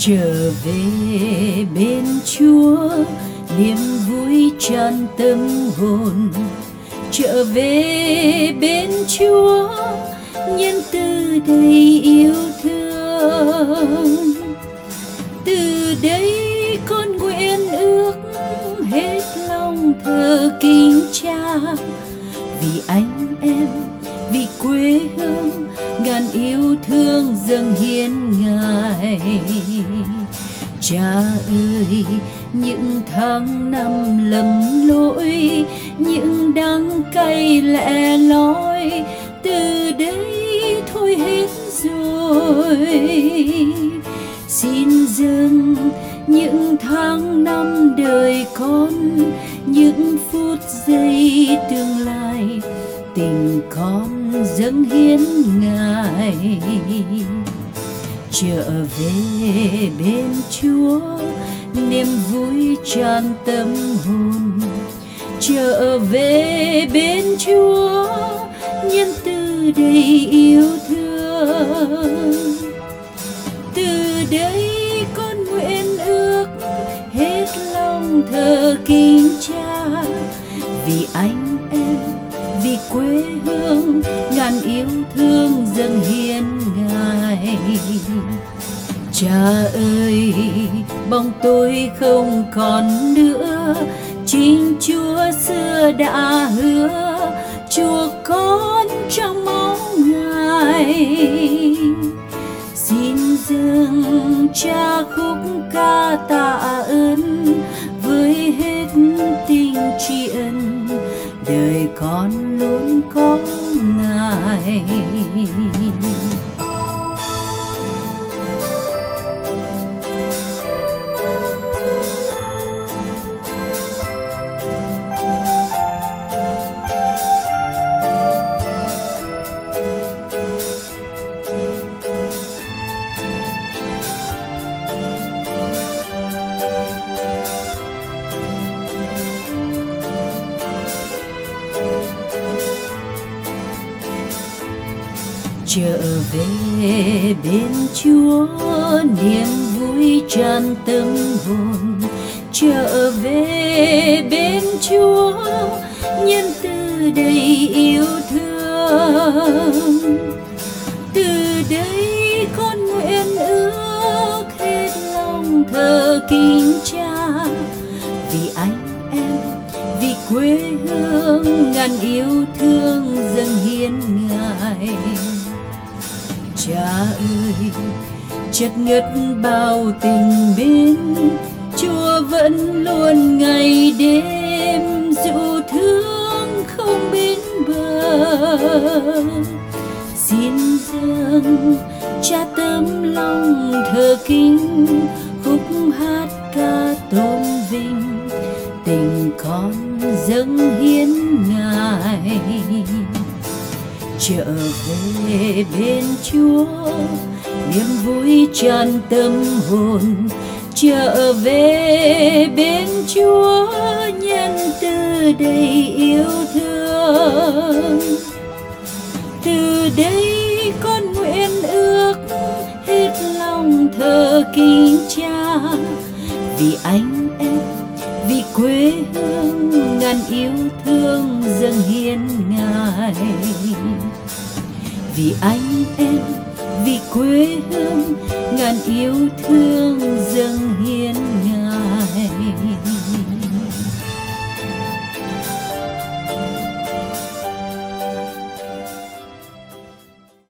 Trở về bên Chúa, niềm vui tràn tâm hồn. Trở về bên Chúa, nhân từ đầy yêu thương. Từ đây con nguyện ước hết lòng thờ kính Cha, vì anh em, vì quê hương, ngàn yêu thương dâng hiến Ngài. Cha ơi, những tháng năm lầm lỗi, những đắng cay lẻ loi, từ đây thôi hết rồi. Xin dâng những tháng năm đời con, những phút giây tương lai, tình con dâng hiến Ngài. Trở về bên Chúa, niềm vui tràn tâm hồn. Trở về bên Chúa, nhân từ đầy yêu thương. Từ đây con nguyện ước hết lòng thờ kính Cha, vì anh em, vì quê hương, ngàn yêu thương dâng hiến Ngài. Cha ơi, bóng tôi không còn nữa, chính Chúa xưa đã hứa chuộc con trong máu Ngài. Xin dâng Cha khúc ca tạ ơn, với hết tình tri ân, đời con luôn có Ngài. Trở về bên Chúa, niềm vui tràn tâm hồn. Trở về bên Chúa, nhân từ đầy yêu thương. Từ đây con nguyện ước hết lòng thờ kính Cha, vì anh em, vì quê hương, ngàn yêu thương dâng hiến Ngài. Cha ơi, chất ngất bao tình bên, Chúa vẫn luôn ngày đêm, dịu thương không bến bờ. Xin dâng Cha tấm lòng thờ kính, khúc hát ca tôn vinh, tình con dâng hiến Ngài. Trở về bên Chúa, niềm vui tràn tâm hồn. Trở về bên Chúa, nhân từ đầy yêu thương. Từ đây con nguyện ước hết lòng thờ kính Cha, vì anh em, vì quê hương, ngàn yêu thương dâng hiến Ngài. Vì anh em, vì quê hương, ngàn yêu thương dâng hiến